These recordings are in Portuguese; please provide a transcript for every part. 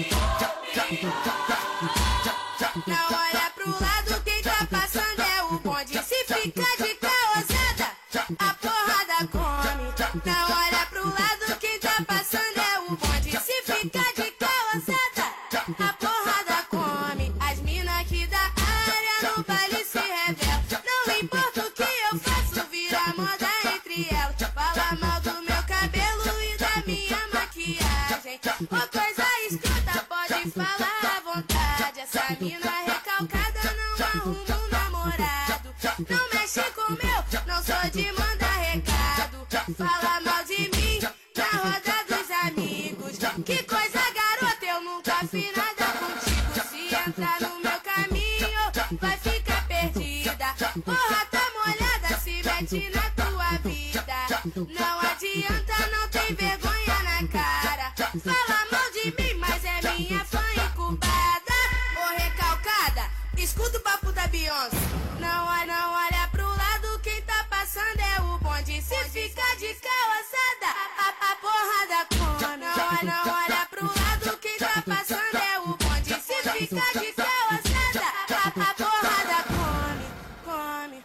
Não olha pro lado, quem tá passando é o bonde. Se fica de caosada, a porrada come. Não olha pro lado, quem tá passando é o bonde. Se fica de caosada, a porrada come. As mina aqui da área no baile se revelam. Não importa o que eu faço, vira moda entre elas. Fala mal do meu cabelo e da minha maquiagem. Ô coisa escrota, pode falar à vontade. Essa mina recalcada não arruma um namorado. Não mexe com meu, não sou de mandar recado. Fala mal de mim na roda dos amigos. Que coisa garota, eu nunca fiz nada contigo. Se entrar no meu caminho, vai ficar perdida. Porra, tá molhada, se mete na tua vida. Não adianta, não tem vergonha na cara. Fala mal de mim, mas é minha fã incubada. Ô recalcada, escuta o papo da Beyoncé. Não olha pro lado, quem tá passando é o bonde. Se fica de caosada, a porrada come. Não olha pro lado, quem tá passando é o bonde. Se fica de caosada, a porrada come.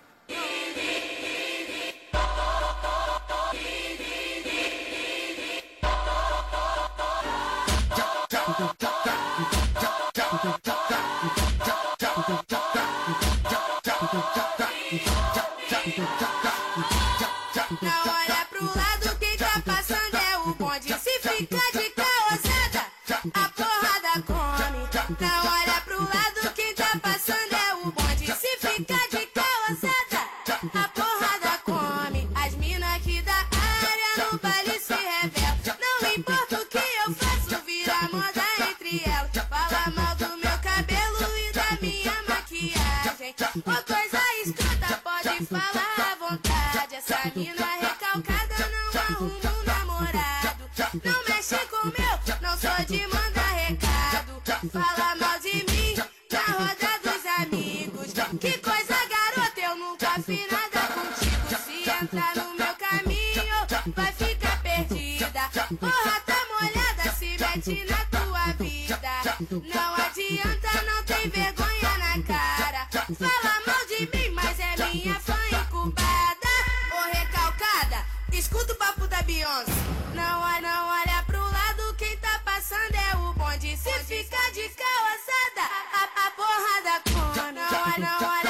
Não olha pro lado, quem tá passando é o bonde. Se fica de caosada, a porrada come. Não olha pro lado, quem tá passando é o bonde. Se fica de caosada, a porrada come. As mina aqui da área no baile se revelam. Não importa o que eu faço, vira moda entre elas. Fala mal do meu cabelo e da minha maquiagem. Ô coisa escrota, pode falar à vontade. Essa mina recalcada não arruma um namorado. Não mexe com meu, não sou de mandar recado. Fala mal de mim na roda dos amigos. Que coisa garota, eu nunca fiz nada contigo. Se entrar no meu caminho, vai ficar perdida. Porra, tá molhada, se mete na tua vida. Não adianta, não tem vergonha na cara. Fala mal de mim, mas é minha fã incubada. Ô recalcada, escuta o papo da Beyoncé. Não olha pro lado, quem tá passando é o bonde. Se fica de caosada, a porrada come. Não olha